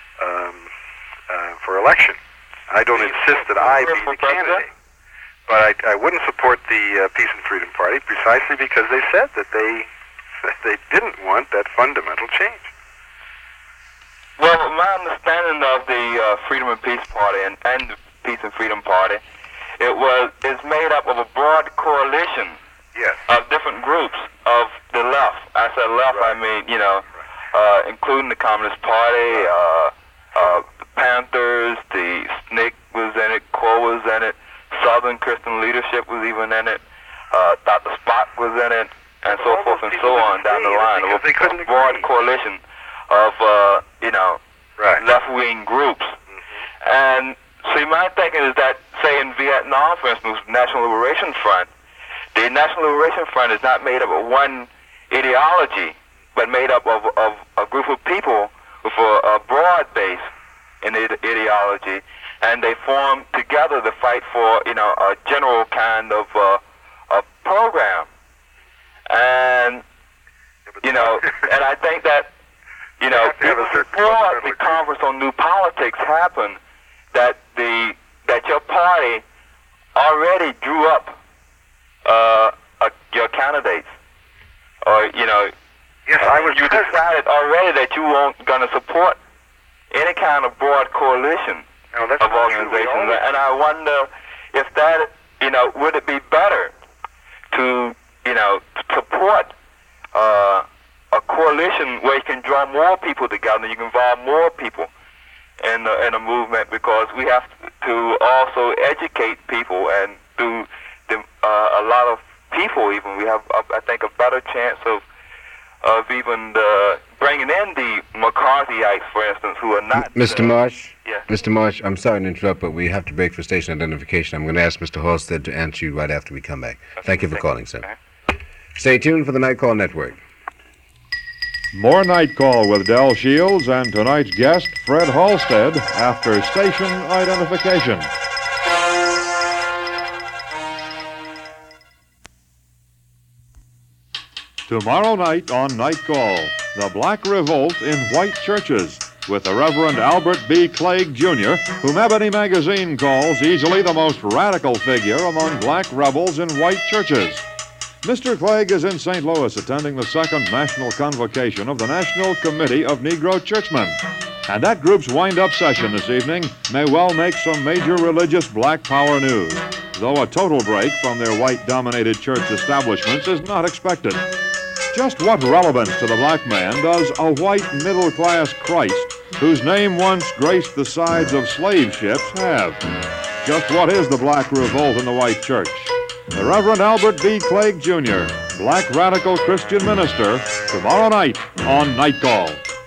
for election. I don't insist that I be the candidate, but I wouldn't support the Peace and Freedom Party precisely because they said that they they didn't want that fundamental change. Well, my understanding of the Freedom and Peace Party and the Peace and Freedom Party, it's made up of a broad coalition of different groups of the left. I said left, right. I mean, including the Communist Party, the Panthers, the SNCC was in it, CORE was in it, Southern Christian Leadership was even in it, Dr. Spock was in it, and so forth and so on down the line. A broad coalition of, left-wing groups. And see, my thinking is that, say, in Vietnam, for instance, National Liberation Front, the National Liberation Front is not made up of one ideology, but made up of a group of people with a broad base in ideology, and they form together to fight for, a general kind of a program. And, and I think that, before the Conference on New Politics happened, that your party already drew up your candidates, or you decided already that you weren't going to support any kind of broad coalition of organizations, and I wonder if that would it be better to support a coalition where you can draw more people together, you can involve more people in a movement, because we have to also educate people, and through a lot of people even, we have, I think, a better chance of even bringing in the McCarthyites, for instance, who are not... Mr. Marsh? Yes. Mr. Marsh, I'm sorry to interrupt, but we have to break for station identification. I'm going to ask Mr. Halstead to answer you right after we come back. Thank you for calling, sir. Stay tuned for the Night Call Network. More Night Call with Del Shields and tonight's guest, Fred Halstead, after station identification. Tomorrow night on Night Call, the Black Revolt in White Churches, with the Reverend Albert B. Clegg, Jr., whom Ebony Magazine calls easily the most radical figure among black rebels in white churches. Mr. Clegg is in St. Louis attending the second national convocation of the National Committee of Negro Churchmen. And that group's wind-up session this evening may well make some major religious black power news, though a total break from their white-dominated church establishments is not expected. Just what relevance to the black man does a white middle-class Christ, whose name once graced the sides of slave ships, have? Just what is the Black Revolt in the white church? The Reverend Albert B. Clegg, Jr., black radical Christian minister, tomorrow night on Night Call.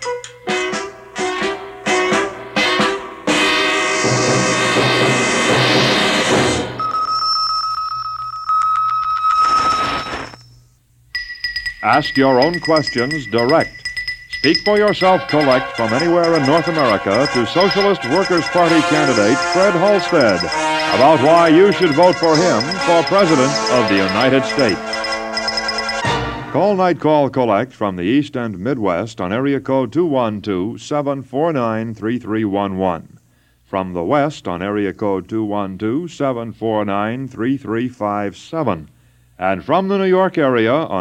Ask your own questions direct. Speak for yourself collect from anywhere in North America to Socialist Workers' Party candidate Fred Halstead about why you should vote for him for President of the United States. Call Night Call Collect from the East and Midwest on area code 212-749-3311. From the West on area code 212-749-3357. And from the New York area on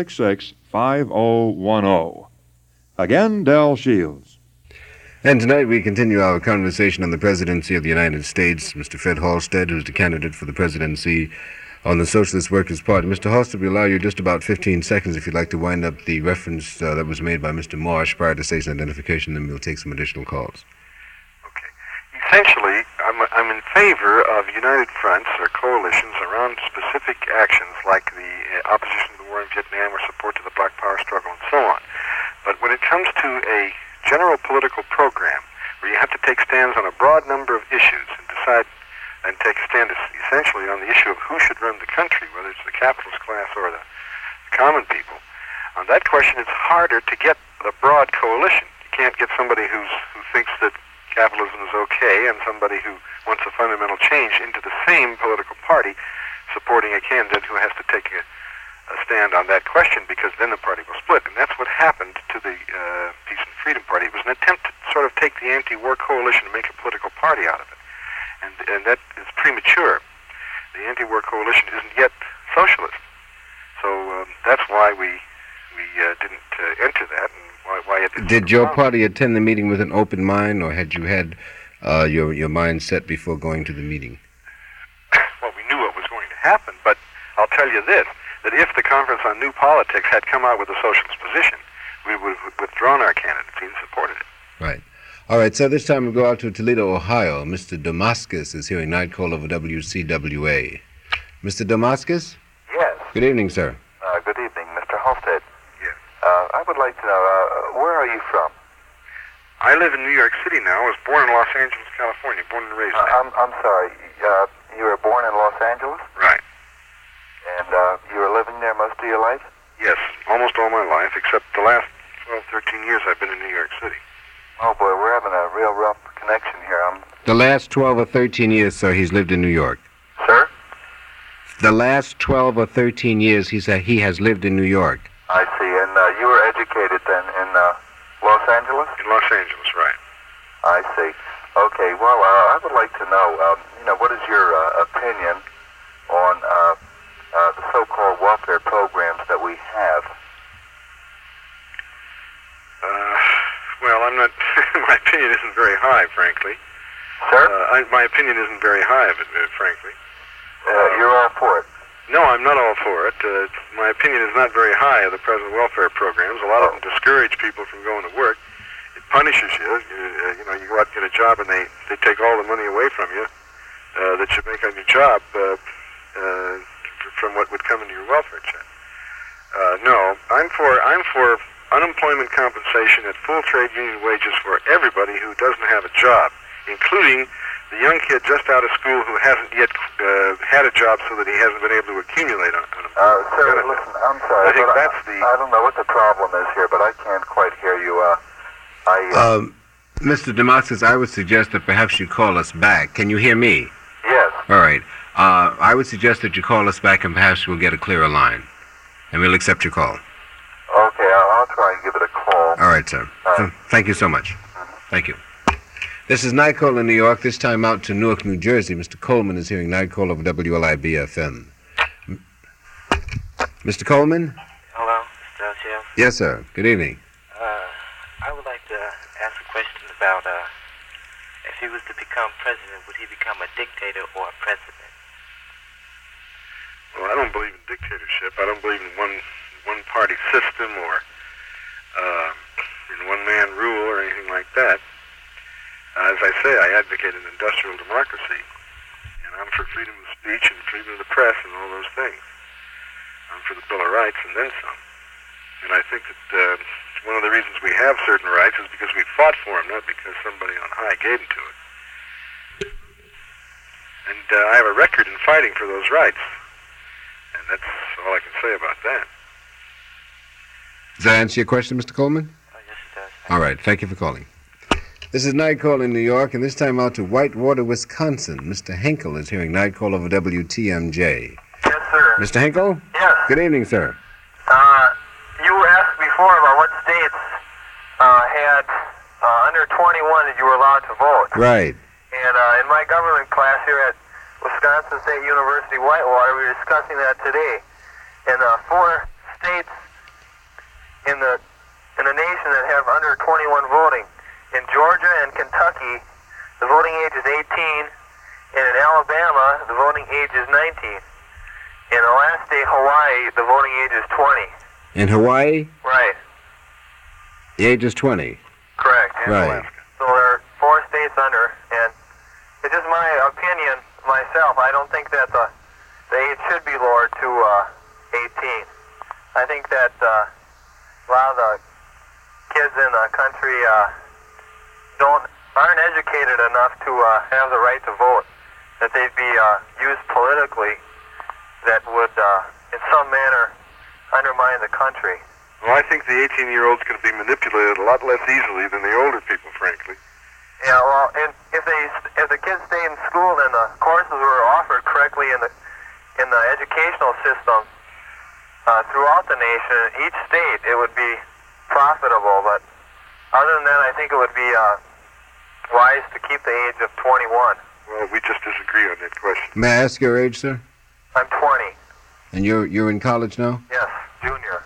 866-5010. Again, Del Shields. And tonight we continue our conversation on the presidency of the United States. Mr. Fred Halstead, who's the candidate for the presidency on the Socialist Workers' Party. Mr. Halstead, we allow you just about 15 seconds if you'd like to wind up the reference that was made by Mr. Marsh prior to station identification, then we'll take some additional calls. Okay. Essentially, I'm in favor of united fronts or coalitions around specific actions like the opposition to the war in Vietnam or support to the Black Power struggle and so on. But when it comes to a general political program where you have to take stands on a broad number of issues and decide and take a stand essentially on the issue of who should run the country, whether it's the capitalist class or the common people, on that question it's harder to get the broad coalition. You can't get somebody who thinks that capitalism is okay and somebody who wants a fundamental change into the same political party supporting a candidate who has to take a stand on that question, because then the party will split. And that's what happened to the Peace and Freedom Party. It was an attempt to sort of take the anti-war coalition and make a political party out of it. And that is premature. The anti-war coalition isn't yet socialist. So that's why we didn't enter that, and why it didn't. Did your party attend the meeting with an open mind, or had you had your mind set before going to the meeting? Well, we knew what was going to happen, but I'll tell you this, that if the Conference on New Politics had come out with a socialist position, we would have withdrawn our candidacy and supported it. Right. All right, so this time we'll go out to Toledo, Ohio. Mr. Damascus is hearing Night Call over WCWA. Mr. Damascus? Yes. Good evening, sir. Good evening, Mr. Halstead. Yes. I would like to know, where are you from? I live in New York City now. I was born in Los Angeles, California, born and raised there. I'm sorry, you were born in Los Angeles? Right. And you were living there most of your life? Yes, almost all my life, except the last 12, 13 years I've been in New York City. Oh, boy, we're having a real rough connection here. The last 12 or 13 years, sir, he's lived in New York. Sir? The last 12 or 13 years, he said he has lived in New York. I see. And you were educated then in Los Angeles? In Los Angeles, right. I see. Okay, well, I would like to know, what is your opinion on the so-called welfare programs that we have? Well, I'm not, my opinion isn't very high, frankly. Sir? My opinion isn't very high of it, frankly. You're all for it? No, I'm not all for it. My opinion is not very high of the present welfare programs. A lot of them discourage people from going to work. It punishes you. You go out and get a job and they take all the money away from you that you make on your job from what would come into your welfare check. No, I'm for unemployment compensation at full trade union wages for everybody who doesn't have a job, including the young kid just out of school who hasn't yet had a job so that he hasn't been able to accumulate unemployment. Sir, listen, I'm sorry. I think that's I don't know what the problem is here, but I can't quite hear you. Mr. Damascus, I would suggest that perhaps you call us back. Can you hear me? Yes. All right. I would suggest that you call us back and perhaps we'll get a clearer line. And we'll accept your call. Okay, I'll try and give it a call. All right, sir. Thank you so much. Thank you. This is Night Call in New York, this time out to Newark, New Jersey. Mr. Coleman is hearing Night Call over WLIB-FM. Mr. Coleman? Hello, Mr. Delcio. Yes, sir. Good evening. I would like to ask a question about if he was to become president, would he become a dictator or a president? Well, I don't believe in dictatorship. I don't believe in one-party system or in one-man rule or anything like that. As I say, I advocate an industrial democracy, and I'm for freedom of speech and freedom of the press and all those things. I'm for the Bill of Rights and then some. And I think that one of the reasons we have certain rights is because we fought for them, not because somebody on high gave them to us. And I have a record in fighting for those rights. And that's all I can say about that. Does that answer your question, Mr. Coleman? Yes, it does. All right. Thank you for calling. This is Night Call in New York, and this time out to Whitewater, Wisconsin. Mr. Henkel is hearing Night Call over WTMJ. Yes, sir. Mr. Henkel? Yes. Good evening, sir. You asked before about what states had under 21 that you were allowed to vote. Right. And in my government class here at Wisconsin State University Whitewater, we were discussing that today. And 4 states in the nation that have under 21 voting. In Georgia and Kentucky, the voting age is 18, and in Alabama, the voting age is 19. In the last state, Hawaii, the voting age is 20. In Hawaii? Right. The age is 20. Correct. Right. So there are 4 states under, and it's just my opinion myself. I don't think that the age should be lowered to 18. I think that a lot of the kids in the country aren't educated enough to have the right to vote. That they'd be used politically, that would in some manner undermine the country. Well, I think the 18-year-olds can be manipulated a lot less easily than the older people, frankly. Yeah, well, and if the kids stay in school, then the courses were offered correctly in the educational system throughout the nation. Each state, it would be profitable, but other than that, I think it would be wise to keep the age of 21. Well, we just disagree on that question. May I ask your age, sir? I'm 20. And you're in college now? Yes, junior.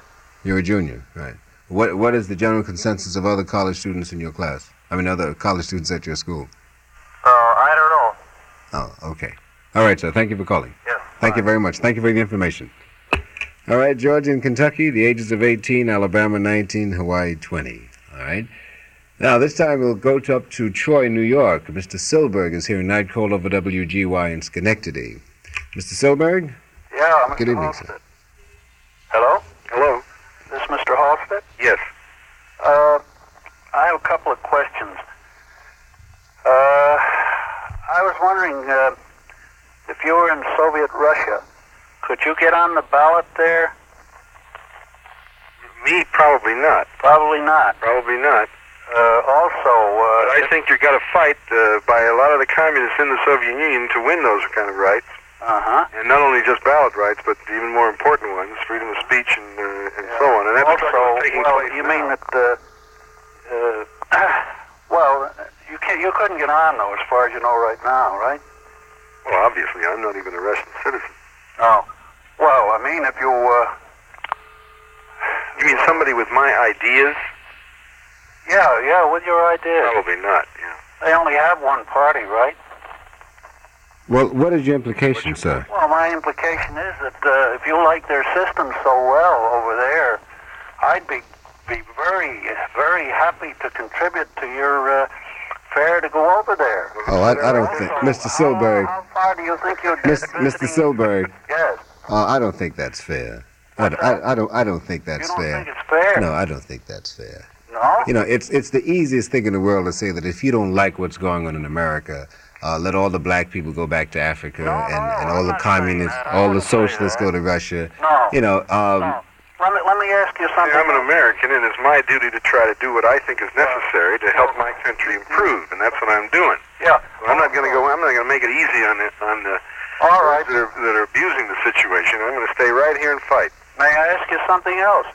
You're a junior, right. What is the general consensus of other college students in your class? Other college students at your school? I don't know. Oh, okay. All right, sir. Thank you for calling. Yes. Thank you very much. Thank you for the information. All right, Georgia and Kentucky, the ages of 18, Alabama 19, Hawaii 20. All right. Now, this time we'll go up to Troy, New York. Mr. Silberg is here in Night Call over WGY in Schenectady. Mr. Silberg? Yeah, Mr. Good evening, Halstead. sir. Hello? Hello? This is Mr. Halstead? Yes. I have a couple of questions. I was wondering if you were in Soviet Russia, could you get on the ballot there? Me? Probably not. Probably not. Probably not. But I think you've got to fight by a lot of the communists in the Soviet Union to win those kind of rights. Uh-huh. And not only just ballot rights, but the even more important ones, freedom of speech and so on. And that's what's taking place you now. mean that, you couldn't get on, though, as far as you know right now, right? Well, obviously, I'm not even a Russian citizen. Oh. Well, I mean, if you, You mean somebody with my ideas? Yeah, with your ideas. Probably not, yeah. They only have one party, right? Well, what is your implication, sir? Well, my implication is that if you like their system so well over there, I'd be very, very happy to contribute to your fare to go over there. Oh, I don't think... Mr. Silberg... How far do you think you'd get? Mr. Silberg... Yes. I don't think that's fair. I don't think that's fair. You don't think it's fair? No, I don't think that's fair. No? You know, it's the easiest thing in the world to say that if you don't like what's going on in America, let all the black people go back to Africa and all the communists, all the socialists go to Russia. No. You know, No. Let me ask you something. I'm an American, and it's my duty to try to do what I think is necessary to help my country improve, and that's what I'm doing. Yeah. Well, I'm not going to make it easy on the All right. that are abusing the situation. I'm going to stay right here and fight. May I ask you something else?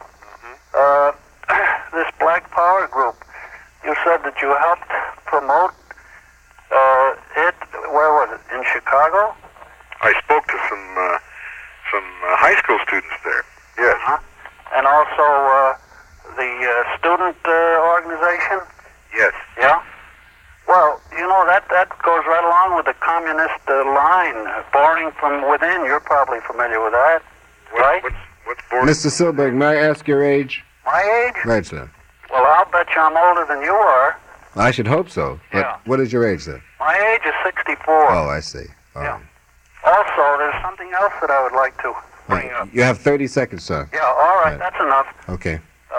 This Black Power group, you said that you helped promote it. Where was it? In Chicago? I spoke to some high school students there. Yes. And also the student organization? Yes. Yeah? Well, you know, that goes right along with the communist line, boring from within. You're probably familiar with that, right? What's boring? Mr. Silberg, may I ask your age? My age? Right, sir. Well, I'll bet you I'm older than you are. I should hope so. But Yeah. what is your age, sir? My age is 64. Oh, I see. All right. Also, there's something else that I would like to bring up. You have 30 seconds, sir. Yeah, all right, Right. that's enough. Okay.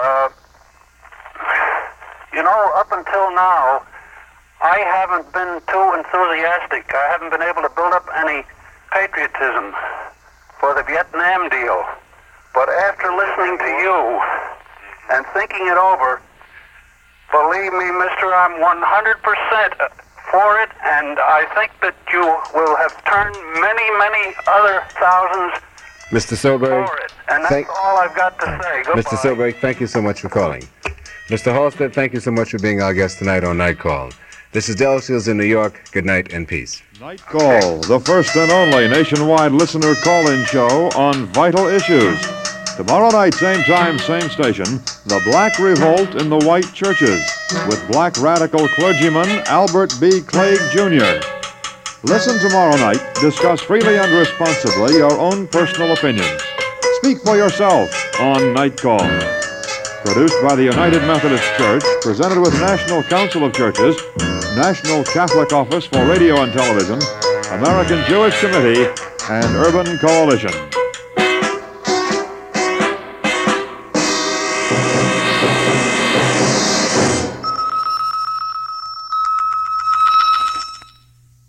You know, up until now, I haven't been too enthusiastic. I haven't been able to build up any patriotism for the Vietnam deal. But after listening to you and thinking it over, believe me, mister, I'm 100% for it, and I think that you will have turned many, many other thousands Mr. Silberg, for it. And that's all I've got to say. Goodbye. Mr. Silberg, thank you so much for calling. Mr. Halstead, thank you so much for being our guest tonight on Night Call. This is Del Seals in New York. Good night and peace. Night Call, the first and only nationwide listener call-in show on vital issues. Tomorrow night, same time, same station, the Black Revolt in the White Churches with Black radical clergyman Albert B. Clegg, Jr. Listen tomorrow night, discuss freely and responsibly your own personal opinions. Speak for yourself on Night Call. Produced by the United Methodist Church, presented with National Council of Churches, National Catholic Office for Radio and Television, American Jewish Committee, and Urban Coalition.